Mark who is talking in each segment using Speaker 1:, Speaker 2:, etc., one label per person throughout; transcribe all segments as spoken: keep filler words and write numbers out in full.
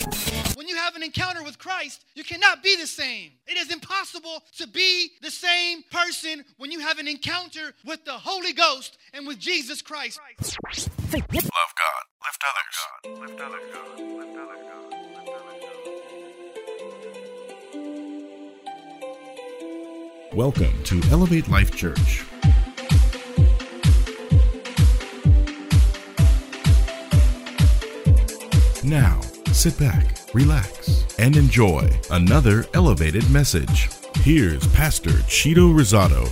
Speaker 1: When you have an encounter with Christ, you cannot be the same. It is impossible to be the same person when you have an encounter with the Holy Ghost and with Jesus Christ.
Speaker 2: Love God. Lift others. Lift others. Lift others. Lift others. Welcome to Elevate Life Church. Now, sit back, relax, and enjoy another elevated message. Here's Pastor Chito Rosado.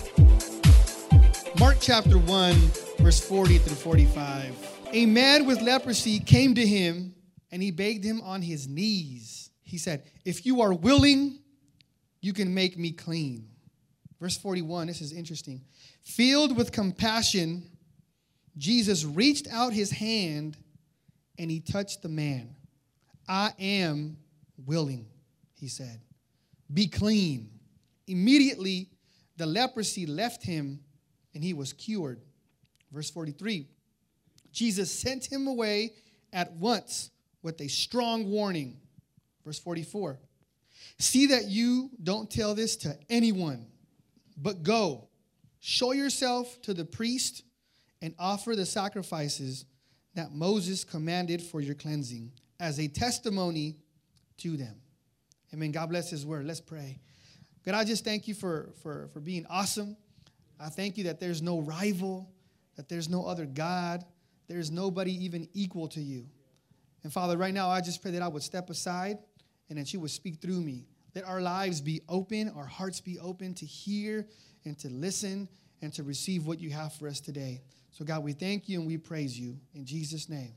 Speaker 1: Mark chapter one, verse forty through forty-five. A man with leprosy came to him, and he begged him on his knees. He said, "If you are willing, you can make me clean." Verse forty-one, this is interesting. Filled with compassion, Jesus reached out his hand and he touched the man. "I am willing," he said. "Be clean." Immediately, the leprosy left him and he was cured. Verse forty-three, Jesus sent him away at once with a strong warning. Verse forty-four, "See that you don't tell this to anyone, but go, show yourself to the priest and offer the sacrifices that Moses commanded for your cleansing as a testimony to them." Amen. God bless his word. Let's pray. God, I just thank you for, for, for being awesome. I thank you that there's no rival, that there's no other God. There's nobody even equal to you. And Father, right now, I just pray that I would step aside and that you would speak through me. Let our lives be open, our hearts be open to hear and to listen and to receive what you have for us today. So, God, we thank you and we praise you. In Jesus' name,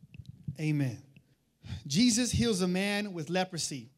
Speaker 1: amen. Jesus heals a man with leprosy.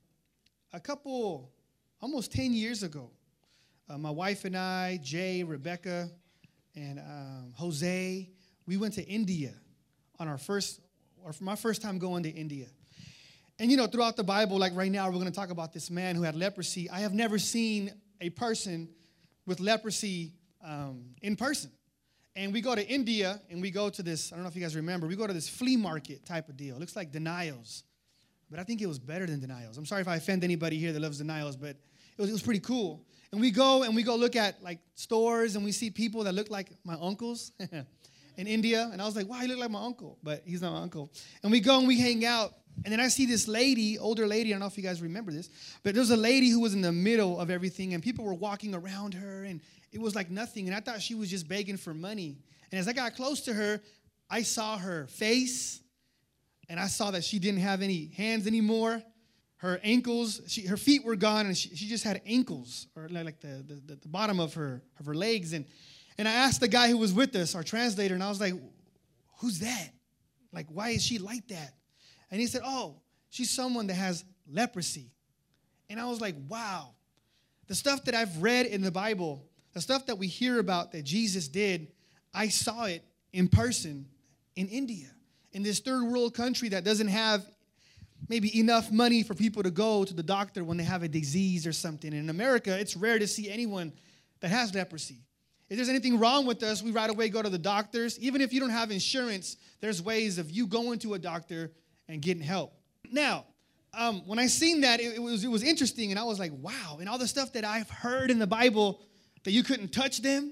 Speaker 1: A couple, almost ten years ago, uh, my wife and I, Jay, Rebecca, and um, Jose, we went to India on our first, or for my first time going to India. And, you know, throughout the Bible, like right now, we're going to talk about this man who had leprosy. I have never seen a person with leprosy um, in person. And we go to India, and we go to this, I don't know if you guys remember, we go to this flea market type of deal. It looks like Denials, but I think it was better than Denials. I'm sorry if I offend anybody here that loves Denials, but it was, it was pretty cool. And we go, and we go look at, like, stores, and we see people that look like my uncles in India. And I was like, wow, he looked like my uncle, but he's not my uncle. And we go, and we hang out. And then I see this lady, older lady, I don't know if you guys remember this, but there was a lady who was in the middle of everything, and people were walking around her, and it was like nothing. And I thought she was just begging for money. And as I got close to her, I saw her face, and I saw that she didn't have any hands anymore. Her ankles, she, her feet were gone, and she, she just had ankles, or like the, the, the bottom of her, of her legs. And, and I asked the guy who was with us, our translator, and I was like, "Who's that? Like, why is she like that?" And he said, "Oh, she's someone that has leprosy." And I was like, wow. The stuff that I've read in the Bible, the stuff that we hear about that Jesus did, I saw it in person in India, in this third world country that doesn't have maybe enough money for people to go to the doctor when they have a disease or something. And in America, it's rare to see anyone that has leprosy. If there's anything wrong with us, we right away go to the doctors. Even if you don't have insurance, there's ways of you going to a doctor and getting help. Now, um, when I seen that, it, it was it was interesting, and I was like, wow. And all the stuff that I've heard in the Bible that you couldn't touch them,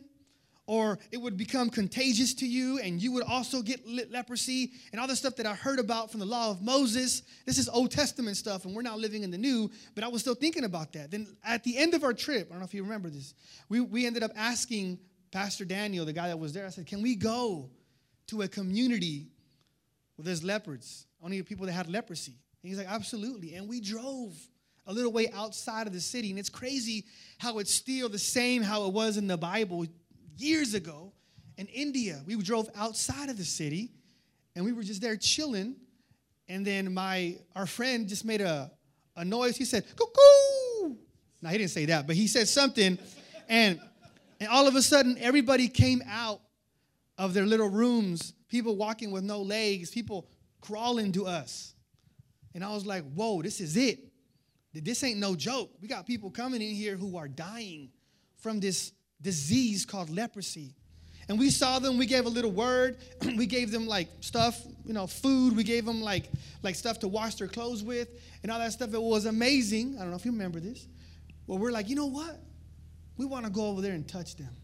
Speaker 1: or it would become contagious to you, and you would also get le- leprosy, and all the stuff that I heard about from the law of Moses. This is Old Testament stuff, and we're now living in the New, but I was still thinking about that. Then at the end of our trip, I don't know if you remember this, we, we ended up asking Pastor Daniel, the guy that was there, I said, "Can we go to a community where there's leopards, only people that had leprosy?" And he's like, "Absolutely." And we drove a little way outside of the city. And it's crazy how it's still the same how it was in the Bible years ago in India. We drove outside of the city, and we were just there chilling. And then my our friend just made a, a noise. He said, "Cuckoo!" Now, he didn't say that, but he said something. And, and all of a sudden, everybody came out of their little rooms, people walking with no legs, people crawling to us. And I was like, whoa, this is it. This ain't no joke. We got people coming in here who are dying from this disease called leprosy. And we saw them, we gave a little word, we gave them like stuff, you know, food, we gave them like, like stuff to wash their clothes with and all that stuff. It was amazing. I don't know if you remember this. Well, we're like, you know what? We want to go over there and touch them.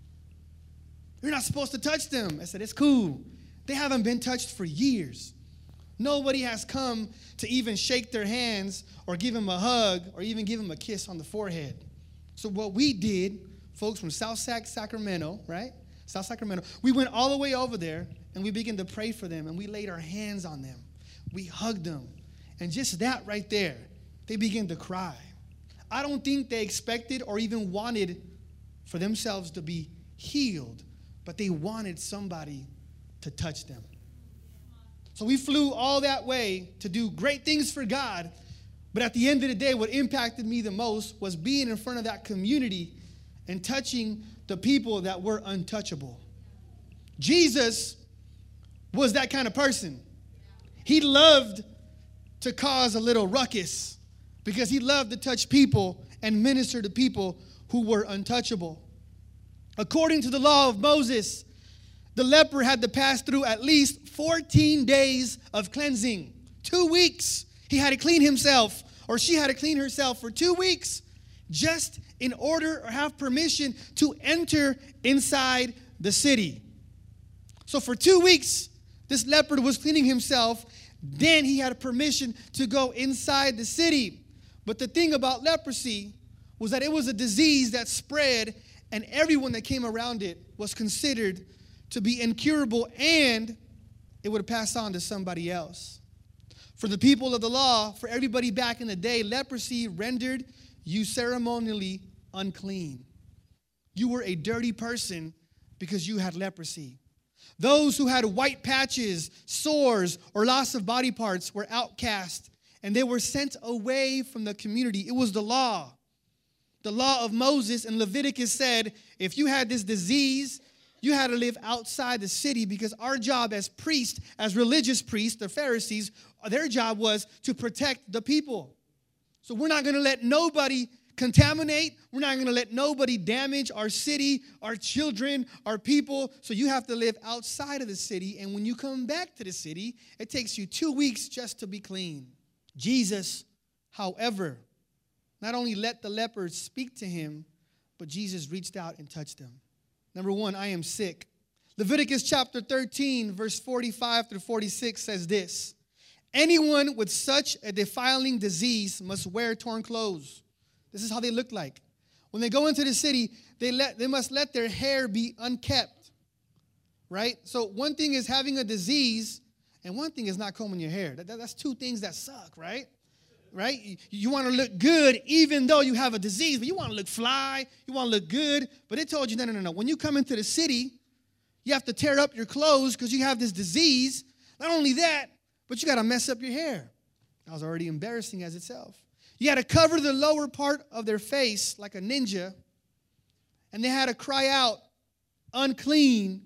Speaker 1: You're not supposed to touch them. I said, it's cool. They haven't been touched for years. Nobody has come to even shake their hands or give them a hug or even give them a kiss on the forehead. So what we did, folks from South Sac, Sacramento, right? South Sacramento, we went all the way over there and we began to pray for them and we laid our hands on them. We hugged them. And just that right there, they began to cry. I don't think they expected or even wanted for themselves to be healed, but they wanted somebody to touch them. So we flew all that way to do great things for God, but at the end of the day, what impacted me the most was being in front of that community and touching the people that were untouchable. Jesus was that kind of person. He loved to cause a little ruckus because he loved to touch people and minister to people who were untouchable. According to the law of Moses, the leper had to pass through at least fourteen days of cleansing. Two weeks. He had to clean himself, or she had to clean herself for two weeks just in order or have permission to enter inside the city. So for two weeks, this leper was cleaning himself. Then he had permission to go inside the city. But the thing about leprosy was that it was a disease that spread, and everyone that came around it was considered to be incurable, and it would pass on to somebody else. For the people of the law, for everybody back in the day, leprosy rendered you ceremonially unclean. You were a dirty person because you had leprosy. Those who had white patches, sores, or loss of body parts were outcast, and they were sent away from the community. It was the law. The law of Moses and Leviticus said, if you had this disease, you had to live outside the city, because our job as priests, as religious priests, the Pharisees, their job was to protect the people. So we're not going to let nobody contaminate. We're not going to let nobody damage our city, our children, our people. So you have to live outside of the city. And when you come back to the city, it takes you two weeks just to be clean. Jesus, however, not only let the lepers speak to him, but Jesus reached out and touched them. Number one, I am sick. Leviticus chapter thirteen, verse forty-five through forty-six says this: anyone with such a defiling disease must wear torn clothes. This is how they look like. When they go into the city, they let they must let their hair be unkept. Right? So one thing is having a disease, and one thing is not combing your hair. That, that, that's two things that suck, right? Right? You, you want to look good even though you have a disease, but you want to look fly, you want to look good. But it told you, no, no, no, no. When you come into the city, you have to tear up your clothes because you have this disease. Not only that, but you got to mess up your hair. That was already embarrassing as itself. You had to cover the lower part of their face like a ninja, and they had to cry out, unclean,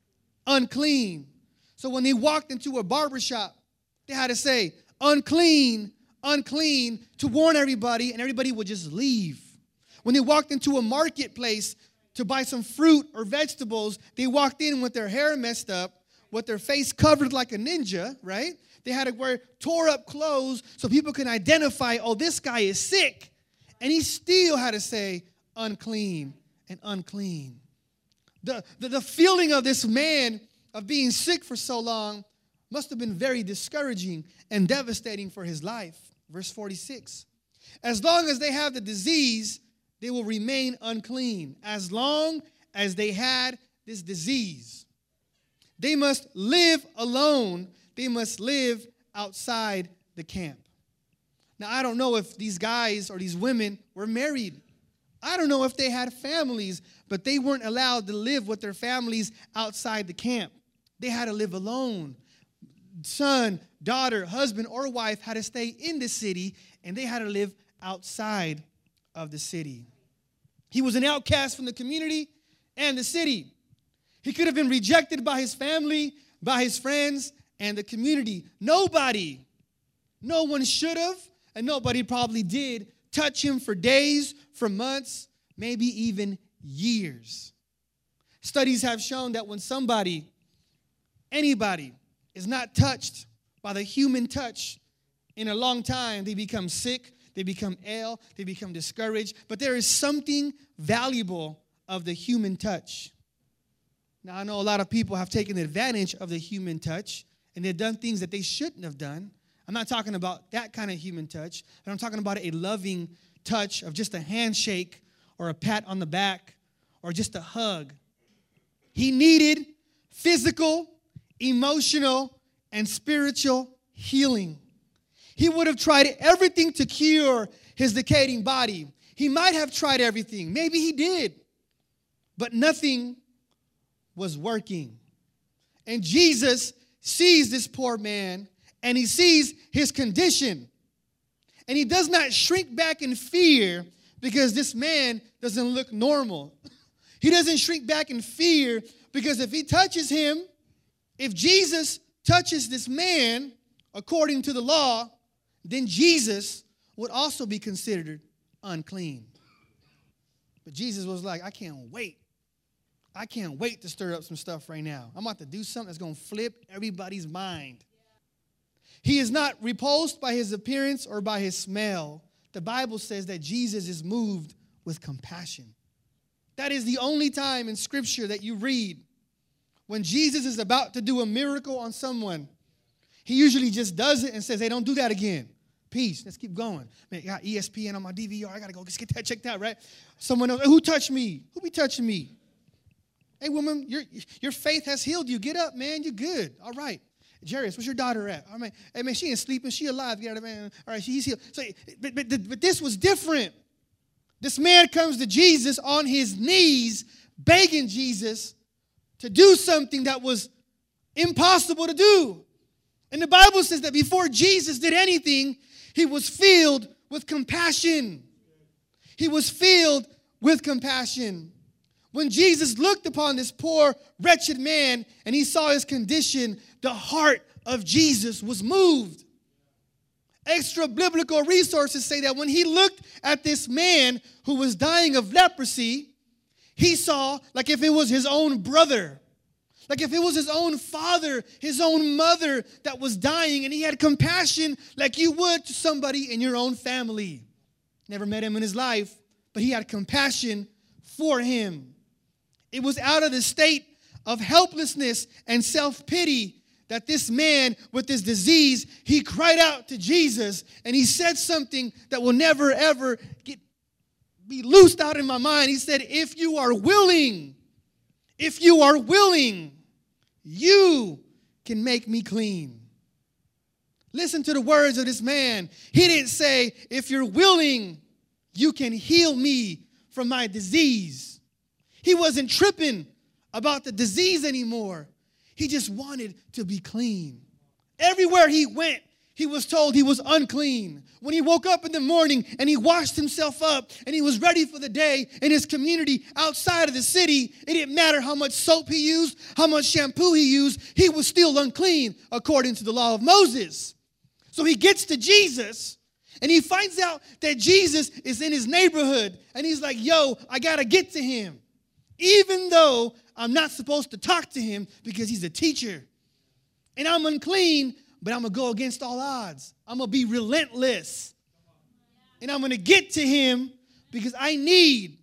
Speaker 1: unclean. So when they walked into a barbershop, they had to say, unclean, unclean, to warn everybody, and everybody would just leave. When they walked into a marketplace to buy some fruit or vegetables, they walked in with their hair messed up, with their face covered like a ninja, right? They had to wear tore up clothes so people can identify, oh, this guy is sick. And he still had to say unclean and unclean. The, the, the feeling of this man of being sick for so long must have been very discouraging and devastating for his life. Verse forty-six, as long as they have the disease, they will remain unclean. As long as they had this disease, they must live alone. They must live outside the camp. Now, I don't know if these guys or these women were married. I don't know if they had families, but they weren't allowed to live with their families outside the camp. They had to live alone. Son, daughter, husband, or wife had to stay in the city, and they had to live outside of the city. He was an outcast from the community and the city. He could have been rejected by his family, by his friends, and the community. Nobody, no one should have, and nobody probably did, touch him for days, for months, maybe even years. Studies have shown that when somebody, anybody, is not touched by the human touch in a long time, they become sick, they become ill, they become discouraged. But there is something valuable of the human touch. Now, I know a lot of people have taken advantage of the human touch, and they've done things that they shouldn't have done. I'm not talking about that kind of human touch, but I'm talking about a loving touch of just a handshake or a pat on the back or just a hug. He needed physical, emotional, and spiritual healing. He would have tried everything to cure his decaying body. He might have tried everything. Maybe he did. But nothing was working. And Jesus sees this poor man, and he sees his condition. And he does not shrink back in fear because this man doesn't look normal. He doesn't shrink back in fear because if he touches him, if Jesus touches this man according to the law, then Jesus would also be considered unclean. But Jesus was like, I can't wait. I can't wait to stir up some stuff right now. I'm about to do something that's going to flip everybody's mind. He is not repulsed by his appearance or by his smell. The Bible says that Jesus is moved with compassion. That is the only time in Scripture that you read when Jesus is about to do a miracle on someone. He usually just does it and says, hey, don't do that again. Peace. Let's keep going. Man, I got E S P N on my D V R. I got to go just get that checked out, right? Someone else, who touched me? Who be touching me? Hey, woman, your, your faith has healed you. Get up, man. You're good. All right. Jarius, where's your daughter at? I mean, hey, man, she ain't sleeping. She alive. Get out of man. All right, she's healed. So, but, but, but this was different. This man comes to Jesus on his knees, begging Jesus to do something that was impossible to do. And the Bible says that before Jesus did anything, he was filled with compassion. He was filled with compassion. When Jesus looked upon this poor, wretched man and he saw his condition, the heart of Jesus was moved. Extra biblical resources say that when he looked at this man who was dying of leprosy, he saw like if it was his own brother, like if it was his own father, his own mother that was dying, and he had compassion like you would to somebody in your own family. Never met him in his life, but he had compassion for him. It was out of the state of helplessness and self-pity that this man with this disease, he cried out to Jesus, and he said something that will never, ever get, be loosed out in my mind. He said, if you are willing, if you are willing, you can make me clean. Listen to the words of this man. He didn't say, if you're willing, you can heal me from my disease. He wasn't tripping about the disease anymore. He just wanted to be clean. Everywhere he went, he was told he was unclean. When he woke up in the morning and he washed himself up and he was ready for the day in his community outside of the city, it didn't matter how much soap he used, how much shampoo he used, he was still unclean according to the law of Moses. So he gets to Jesus and he finds out that Jesus is in his neighborhood, and he's like, yo, I got to get to him. Even though I'm not supposed to talk to him because he's a teacher. And I'm unclean, but I'm going to go against all odds. I'm going to be relentless. And I'm going to get to him because I need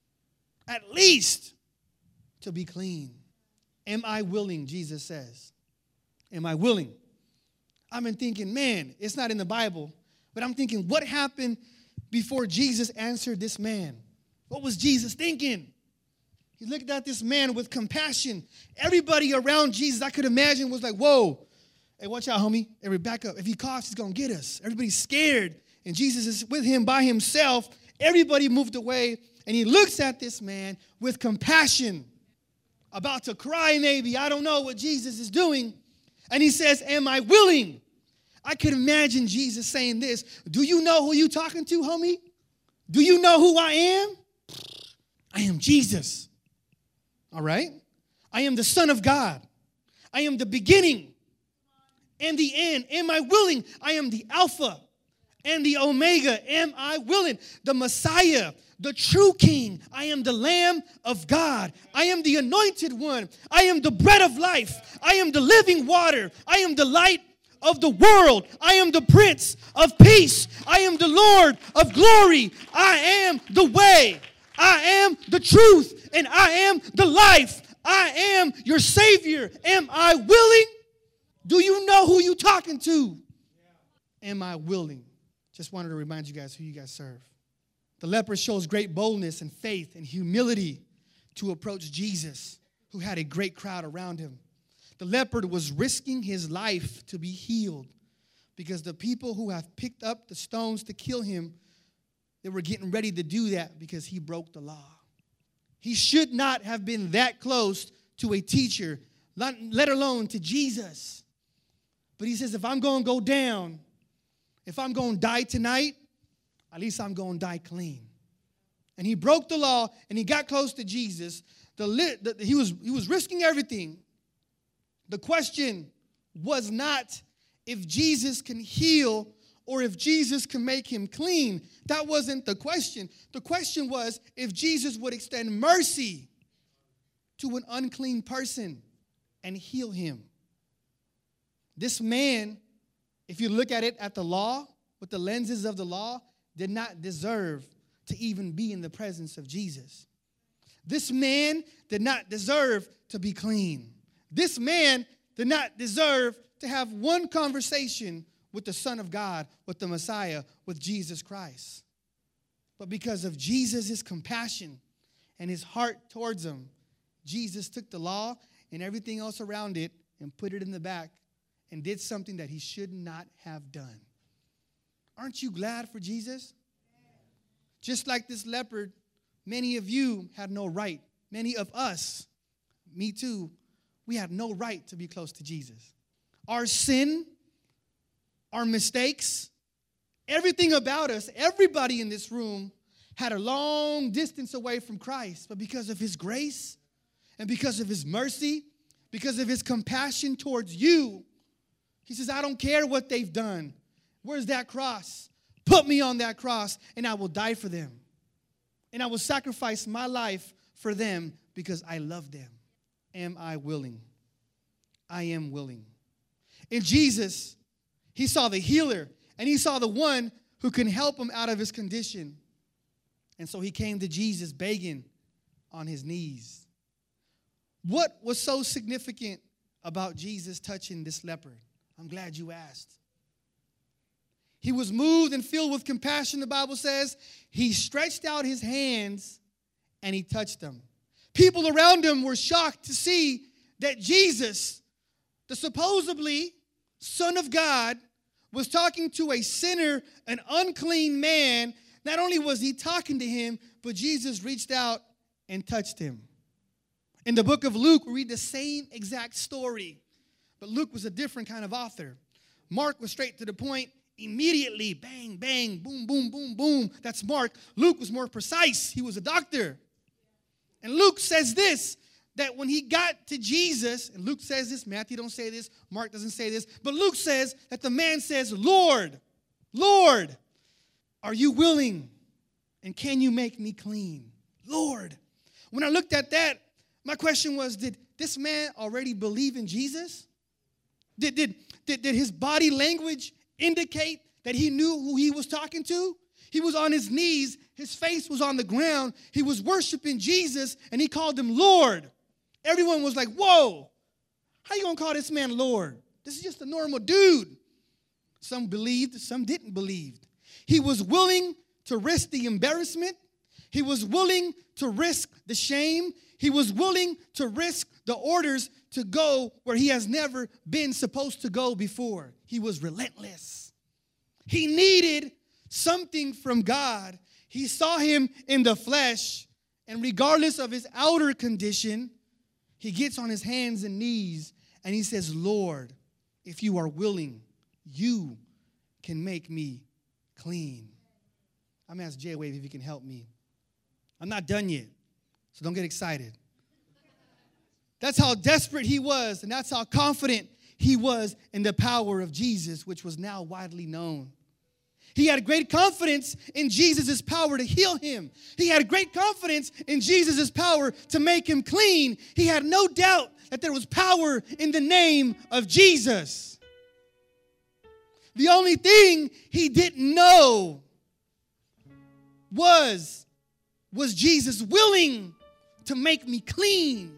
Speaker 1: at least to be clean. Am I willing, Jesus says. Am I willing? I've been thinking, man, it's not in the Bible. But I'm thinking, what happened before Jesus answered this man? What was Jesus thinking? He looked at this man with compassion. Everybody around Jesus, I could imagine, was like, whoa. Hey, watch out, homie. Everybody back up. If he coughs, he's going to get us. Everybody's scared. And Jesus is with him by himself. Everybody moved away. And he looks at this man with compassion. About to cry maybe. I don't know what Jesus is doing. And he says, am I willing? I could imagine Jesus saying this. Do you know who you talking to, homie? Do you know who I am? I am Jesus. All right? I am the Son of God. I am the beginning and the end. Am I willing? I am the Alpha and the Omega. Am I willing? The Messiah, the true King. I am the Lamb of God. I am the anointed one. I am the bread of life. I am the living water. I am the light of the world. I am the Prince of Peace. I am the Lord of glory. I am the way. I am the truth. And I am the life. I am your Savior. Am I willing? Do you know who you're talking to? Am I willing? Just wanted to remind you guys who you guys serve. The leper shows great boldness and faith and humility to approach Jesus, who had a great crowd around him. The leper was risking his life to be healed because the people who have picked up the stones to kill him, they were getting ready to do that because he broke the law. He should not have been that close to a teacher, let alone to Jesus. But he says, if I'm going to go down, if I'm going to die tonight, at least I'm going to die clean. And he broke the law, and he got close to Jesus. The, the, he, was, he was risking everything. The question was not if Jesus can heal or if Jesus can make him clean. That wasn't the question. The question was if Jesus would extend mercy to an unclean person and heal him. This man, if you look at it at the law, with the lenses of the law, did not deserve to even be in the presence of Jesus. This man did not deserve to be clean. This man did not deserve to have one conversation with the Son of God, with the Messiah, with Jesus Christ. But because of Jesus' compassion and his heart towards him, Jesus took the law and everything else around it and put it in the back and did something that he should not have done. Aren't you glad for Jesus? Just like this leopard, many of you had no right. Many of us, me too, we had no right to be close to Jesus. Our sin, our mistakes, everything about us, everybody in this room had a long distance away from Christ. But because of his grace and because of his mercy, because of his compassion towards you, he says, I don't care what they've done. Where's that cross? Put me on that cross and I will die for them. And I will sacrifice my life for them because I love them. Am I willing? I am willing. In Jesus, he saw the healer and he saw the one who can help him out of his condition. And so he came to Jesus begging on his knees. What was so significant about Jesus touching this leper? I'm glad you asked. He was moved and filled with compassion, the Bible says. He stretched out his hands and he touched them. People around him were shocked to see that Jesus, the supposedly Son of God, was talking to a sinner, an unclean man. Not only was he talking to him, but Jesus reached out and touched him. In the book of Luke, we read the same exact story. But Luke was a different kind of author. Mark was straight to the point, immediately, bang, bang, boom, boom, boom, boom. That's Mark. Luke was more precise. He was a doctor. And Luke says this, that when he got to Jesus, and Luke says this, Matthew don't say this, Mark doesn't say this, but Luke says that the man says, Lord, Lord, are you willing? And can you make me clean? Lord. When I looked at that, my question was, did this man already believe in Jesus? Did, did, did, did his body language indicate that he knew who he was talking to? He was on his knees. His face was on the ground. He was worshiping Jesus, and he called him Lord. Everyone was like, whoa, how you going to call this man Lord? This is just a normal dude. Some believed, some didn't believe. He was willing to risk the embarrassment. He was willing to risk the shame. He was willing to risk the orders to go where he has never been supposed to go before. He was relentless. He needed something from God. He saw him in the flesh, and regardless of his outer condition, he gets on his hands and knees, and he says, Lord, if you are willing, you can make me clean. I'm going to ask J-Wave if he can help me. I'm not done yet, so don't get excited. That's how desperate he was, and that's how confident he was in the power of Jesus, which was now widely known. He had great confidence in Jesus' power to heal him. He had great confidence in Jesus' power to make him clean. He had no doubt that there was power in the name of Jesus. The only thing he didn't know was, was Jesus willing to make me clean?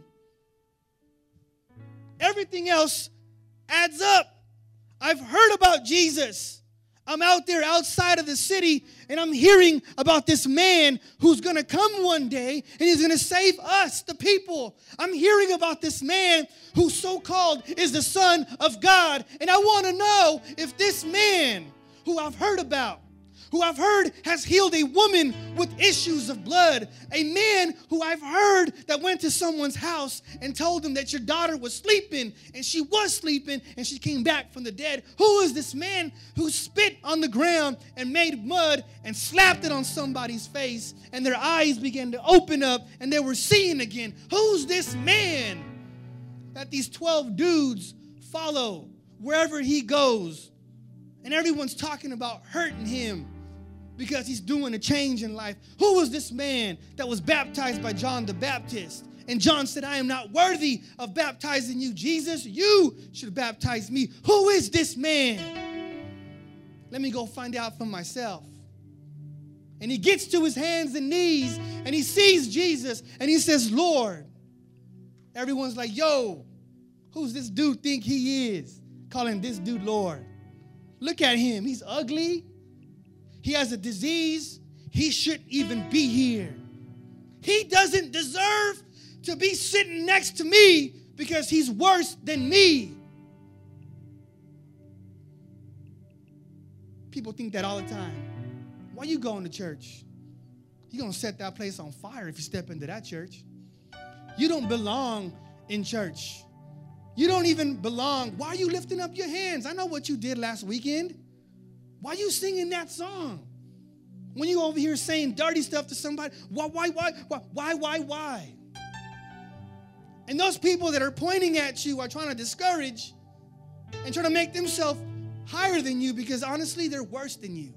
Speaker 1: Everything else adds up. I've heard about Jesus. I'm out there outside of the city, and I'm hearing about this man who's going to come one day, and he's going to save us, the people. I'm hearing about this man who so-called is the Son of God, and I want to know if this man who I've heard about, who I've heard has healed a woman with issues of blood, a man who I've heard that went to someone's house and told them that your daughter was sleeping, and she was sleeping, and she came back from the dead. Who is this man who spit on the ground and made mud and slapped it on somebody's face, and their eyes began to open up, and they were seeing again? Who's this man that these twelve dudes follow wherever he goes? And everyone's talking about hurting him because he's doing a change in life. Who was this man that was baptized by John the Baptist? And John said, I am not worthy of baptizing you, Jesus. You should baptize me. Who is this man? Let me go find out for myself. And he gets to his hands and knees, and he sees Jesus, and he says, Lord. Everyone's like, yo, who's this dude think he is? Calling this dude Lord. Look at him. He's ugly. He has a disease. He shouldn't even be here. He doesn't deserve to be sitting next to me because he's worse than me. People think that all the time. Why you going to church? You're going to set that place on fire if you step into that church. You don't belong in church. You don't even belong. Why are you lifting up your hands? I know what you did last weekend. Why are you singing that song? When you over here saying dirty stuff to somebody, why, why, why, why, why, why, why? And those people that are pointing at you are trying to discourage and trying to make themselves higher than you because honestly, they're worse than you.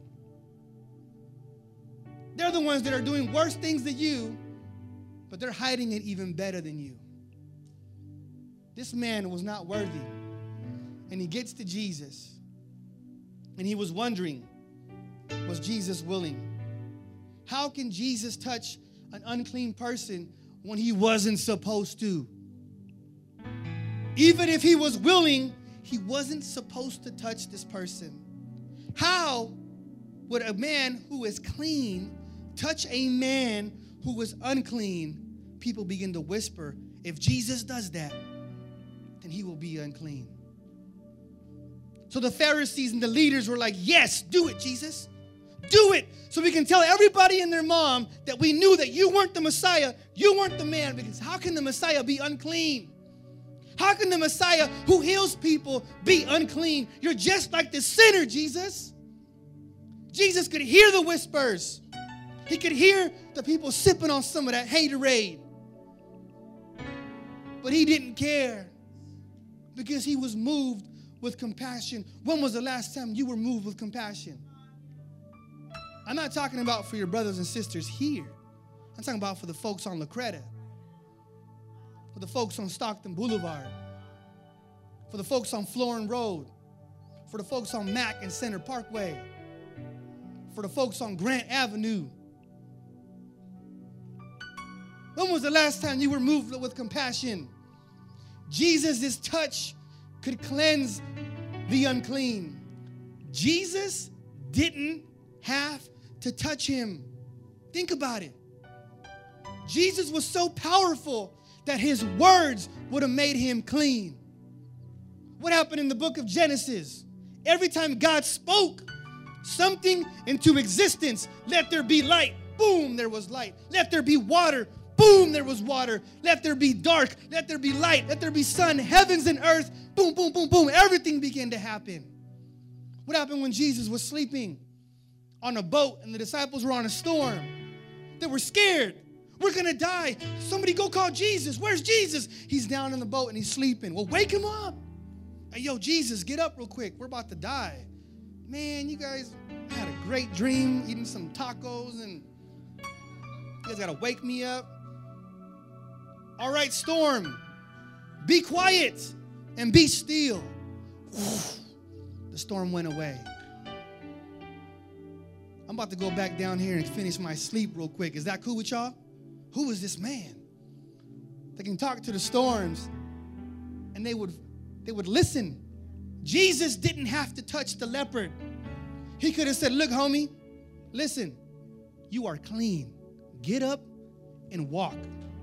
Speaker 1: They're the ones that are doing worse things than you, but they're hiding it even better than you. This man was not worthy. And he gets to Jesus. And he was wondering, was Jesus willing? How can Jesus touch an unclean person when he wasn't supposed to? Even if he was willing, he wasn't supposed to touch this person. How would a man who is clean touch a man who was unclean? People begin to whisper, if Jesus does that, then he will be unclean. So the Pharisees and the leaders were like, yes, do it, Jesus. Do it. So we can tell everybody and their mom that we knew that you weren't the Messiah. You weren't the man. Because how can the Messiah be unclean? How can the Messiah who heals people be unclean? You're just like the sinner, Jesus. Jesus could hear the whispers. He could hear the people sipping on some of that haterade. But he didn't care because he was moved with compassion. When was the last time you were moved with compassion? I'm not talking about for your brothers and sisters here. I'm talking about for the folks on La Creta, for the folks on Stockton Boulevard, for the folks on Florin Road, for the folks on Mack and Center Parkway, for the folks on Grant Avenue. When was the last time you were moved with compassion? Jesus' touch could cleanse the unclean. Jesus didn't have to touch him. Think about it. Jesus was so powerful that his words would have made him clean. What happened in the book of Genesis? Every time God spoke something into existence, let there be light. Boom, there was light. Let there be water. Boom, there was water. Let there be dark. Let there be light. Let there be sun, heavens and earth. Boom, boom, boom, boom. Everything began to happen. What happened when Jesus was sleeping on a boat and the disciples were on a storm? They were scared. We're going to die. Somebody go call Jesus. Where's Jesus? He's down in the boat and he's sleeping. Well, wake him up. Hey, yo, Jesus, get up real quick. We're about to die. Man, you guys had a great dream, eating some tacos, and you guys got to wake me up. All right, storm, be quiet and be still. The storm went away. I'm about to go back down here and finish my sleep real quick. Is that cool with y'all? Who is this man? They can talk to the storms, and they would, they would listen. Jesus didn't have to touch the leopard. He could have said, look, homie, listen, you are clean. Get up and walk.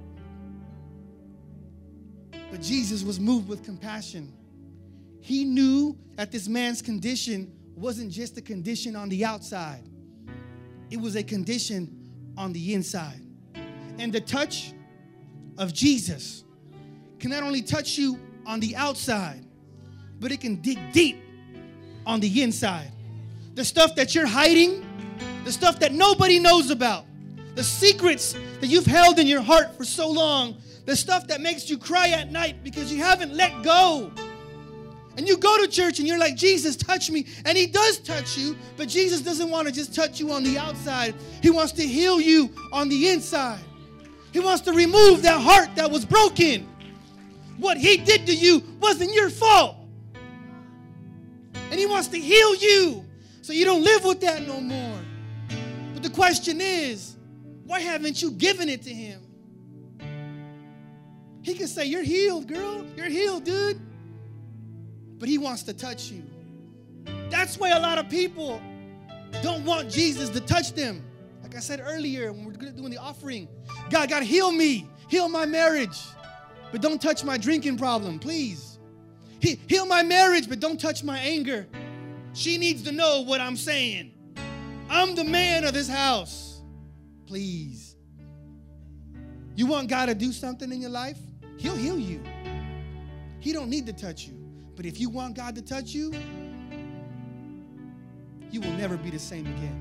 Speaker 1: But Jesus was moved with compassion. He knew that this man's condition wasn't just a condition on the outside. It was a condition on the inside. And the touch of Jesus can not only touch you on the outside, but it can dig deep on the inside. The stuff that you're hiding, the stuff that nobody knows about, the secrets that you've held in your heart for so long, the stuff that makes you cry at night because you haven't let go. And you go to church and you're like, Jesus, touch me. And he does touch you, but Jesus doesn't want to just touch you on the outside. He wants to heal you on the inside. He wants to remove that heart that was broken. What he did to you wasn't your fault. And he wants to heal you so you don't live with that no more. But the question is, why haven't you given it to him? He can say, you're healed, girl. You're healed, dude. But he wants to touch you. That's why a lot of people don't want Jesus to touch them. Like I said earlier when we we're doing the offering, God, God, heal me. Heal my marriage. But don't touch my drinking problem, please. He, heal my marriage, but don't touch my anger. She needs to know what I'm saying. I'm the man of this house. Please. You want God to do something in your life? He'll heal you. He don't need to touch you. But if you want God to touch you, you will never be the same again.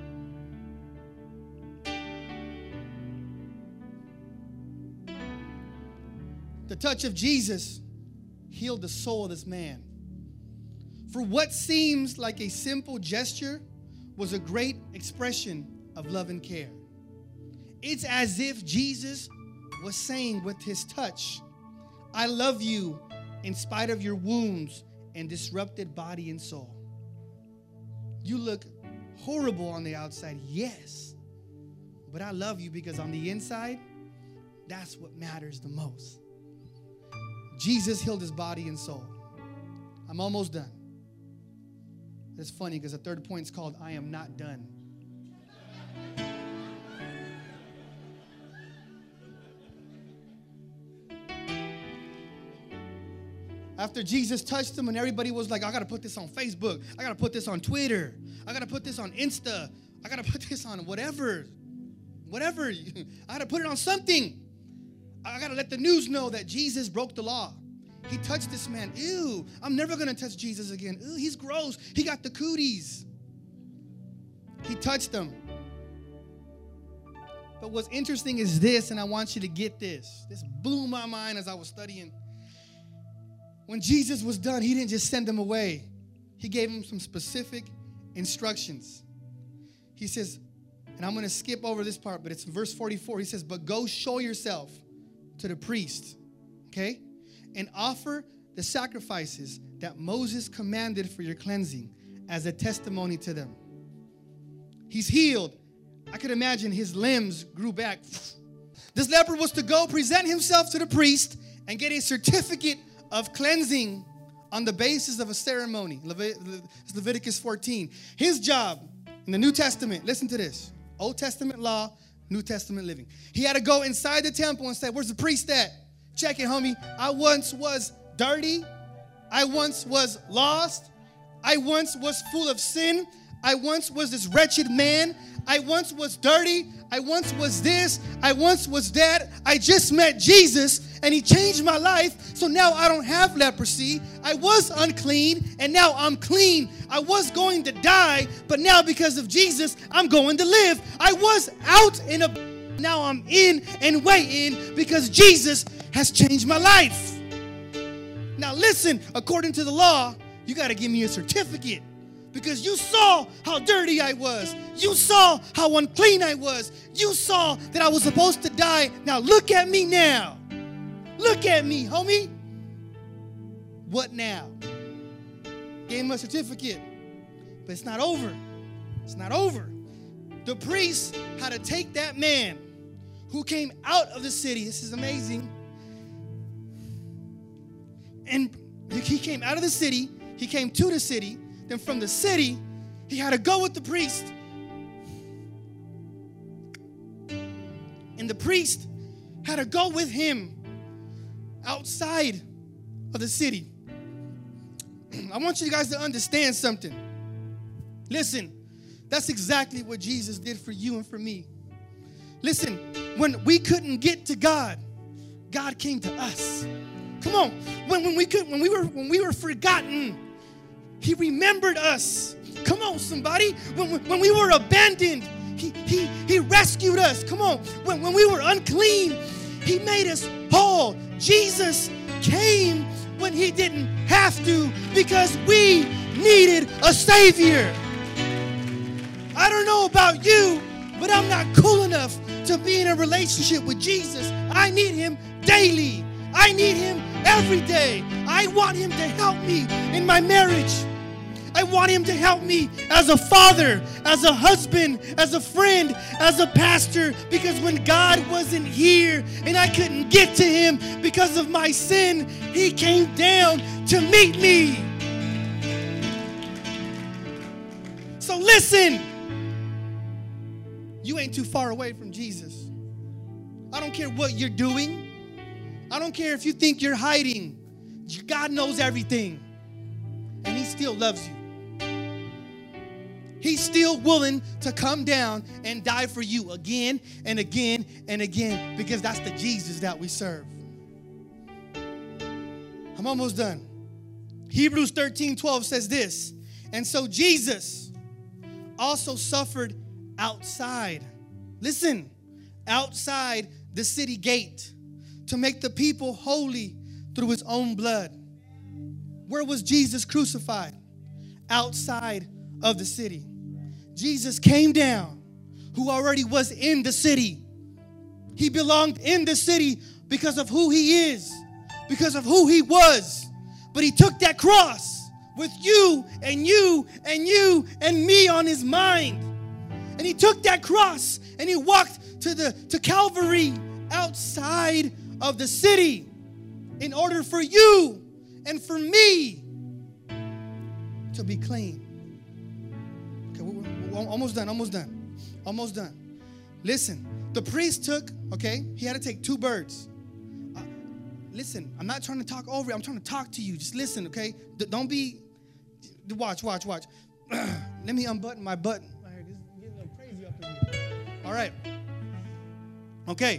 Speaker 1: The touch of Jesus healed the soul of this man. For what seems like a simple gesture was a great expression of love and care. It's as if Jesus was saying with his touch, I love you in spite of your wounds and disrupted body and soul. You look horrible on the outside, yes, but I love you because on the inside, that's what matters the most. Jesus healed his body and soul. I'm almost done. It's funny because the third point is called I am not done. After Jesus touched him and everybody was like, I got to put this on Facebook. I got to put this on Twitter. I got to put this on Insta. I got to put this on whatever. Whatever. I got to put it on something. I got to let the news know that Jesus broke the law. He touched this man. Ew, I'm never going to touch Jesus again. Ew, he's gross. He got the cooties. He touched him. But what's interesting is this, and I want you to get this. This blew my mind as I was studying. When Jesus was done, he didn't just send him away. He gave him some specific instructions. He says, and I'm going to skip over this part, but it's verse forty-four. He says, but go show yourself to the priest, okay? And offer the sacrifices that Moses commanded for your cleansing as a testimony to them. He's healed. I could imagine his limbs grew back. This leper was to go present himself to the priest and get a certificate of cleansing on the basis of a ceremony. Levit- Leviticus fourteen. His job in the New Testament, listen to this. Old Testament law, New Testament living. He had to go inside the temple and say, where's the priest at? Check it, homie. I once was dirty. I once was lost. I once was full of sin. I once was this wretched man. I once was dirty. I once was this. I once was that. I just met Jesus and he changed my life. So now I don't have leprosy. I was unclean and now I'm clean. I was going to die, but now because of Jesus, I'm going to live. I was out in a, now I'm in and way in because Jesus has changed my life. Now listen, according to the law, you got to give me a certificate. because you saw how dirty I was. You saw how unclean I was. You saw that I was supposed to die. Now look at me now. Look at me, homie. What now? Gave him a certificate. But it's not over. It's not over. The priest had to take that man who came out of the city. This is amazing. And he came out of the city. He came to the city. Then from the city, he had to go with the priest. And the priest had to go with him outside of the city. I want you guys to understand something. Listen, that's exactly what Jesus did for you and for me. Listen, when we couldn't get to God, God came to us. Come on, when, when we could, when we were when we were forgotten, He remembered us. Come on, somebody. When, when we were abandoned, He He He rescued us. Come on, when when we were unclean, He made us whole. Jesus came when He didn't have to because we needed a Savior. I don't know about you, but I'm not cool enough to be in a relationship with Jesus. I need Him daily. I need Him every day. I want Him to help me in my marriage. I want Him to help me as a father, as a husband, as a friend, as a pastor. Because when God wasn't here and I couldn't get to Him because of my sin, He came down to meet me. So listen. You ain't too far away from Jesus. I don't care what you're doing. I don't care if you think you're hiding. God knows everything. And He still loves you. He's still willing to come down and die for you again and again and again because that's the Jesus that we serve. I'm almost done. Hebrews thirteen twelve says this, and so Jesus also suffered outside, listen, outside the city gate to make the people holy through His own blood. Where was Jesus crucified? Outside of the city. Jesus came down, who already was in the city. He belonged in the city because of who He is, because of who He was. But He took that cross with you and you and you and me on His mind. And He took that cross and He walked to the to Calvary outside of the city in order for you and for me to be clean. Okay, we're, we're almost done, almost done, almost done. Listen, the priest took, okay, he had to take two birds. Uh, listen, I'm not trying to talk over you. I'm trying to talk to you. Just listen, okay? D- don't be, watch, watch, watch. Let me unbutton my button. All right. Okay.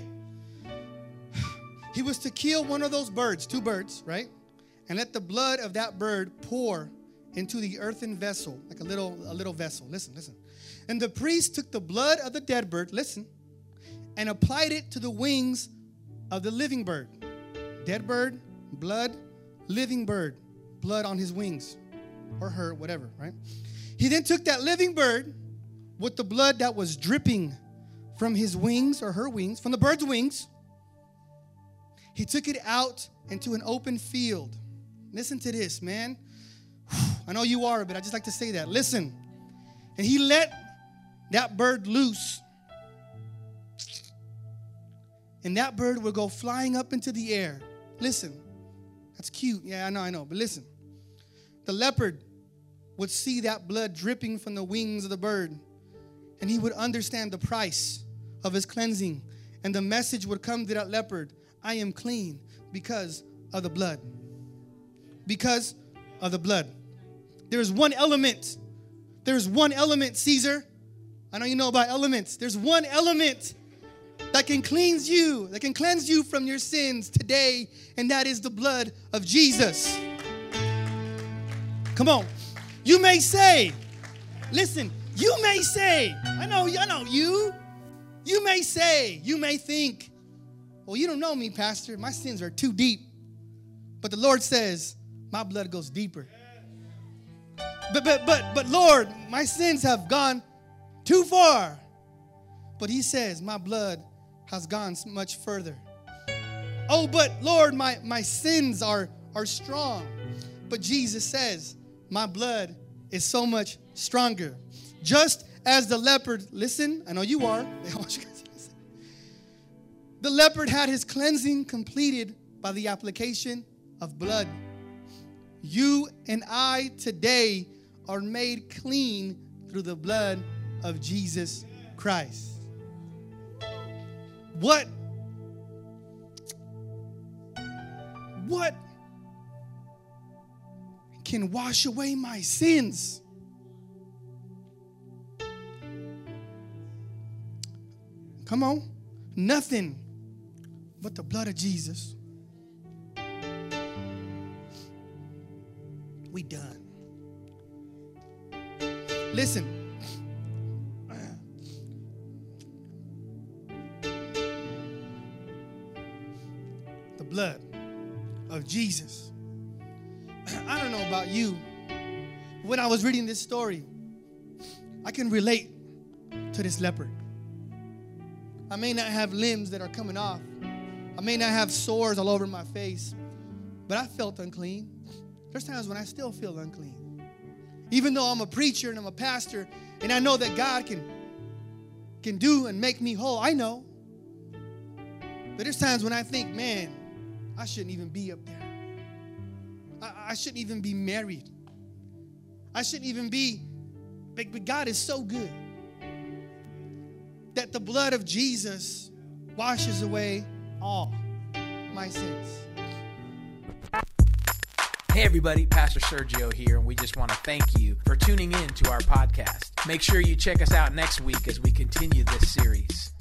Speaker 1: He was to kill one of those birds, two birds, right? And let the blood of that bird pour into the earthen vessel, like a little, a little vessel. Listen, listen. And the priest took the blood of the dead bird, listen, and applied it to the wings of the living bird. Dead bird, blood, living bird, blood on his wings, or her, whatever, right? He then took that living bird with the blood that was dripping from his wings or her wings, from the bird's wings. He took it out into an open field. Listen to this, man. I know you are, but I just like to say that. Listen. And he let that bird loose. And that bird would go flying up into the air. Listen. That's cute. Yeah, I know, I know. But listen. The leopard would see that blood dripping from the wings of the bird. And he would understand the price of his cleansing. And the message would come to that leopard. I am clean because of the blood. Because of the blood. There's one element. There's one element, Caesar. I know you know about elements. There's one element that can cleanse you, that can cleanse you from your sins today, and that is the blood of Jesus. Come on. You may say, listen, you may say, I know, I know you. You may say, you may think, well, you don't know me, Pastor. My sins are too deep. But the Lord says, my blood goes deeper. but, but, but, but Lord, my sins have gone too far. But he says, my blood has gone much further. Oh, but Lord, my, my sins are, are strong. But Jesus says, my blood is so much stronger. Just as the leopard, listen, I know you are. They want you guys to listen. The leopard had his cleansing completed by the application of blood. You and I today are made clean through the blood of Jesus Christ. What? What can wash away my sins? Come on. Nothing but the blood of Jesus. We done. Listen. The blood of Jesus. I don't know about you. When I was reading this story, I can relate to this leopard. I may not have limbs that are coming off. I may not have sores all over my face, but I felt unclean. There's times when I still feel unclean. Even though I'm a preacher and I'm a pastor, and I know that God can, can do and make me whole, I know. But there's times when I think, man, I shouldn't even be up there. I, I shouldn't even be married. I shouldn't even be, but, but God is so good that the blood of Jesus washes away all my sins.
Speaker 3: Hey everybody, Pastor Sergio here, and we just want to thank you for tuning in to our podcast. Make sure you check us out next week as we continue this series.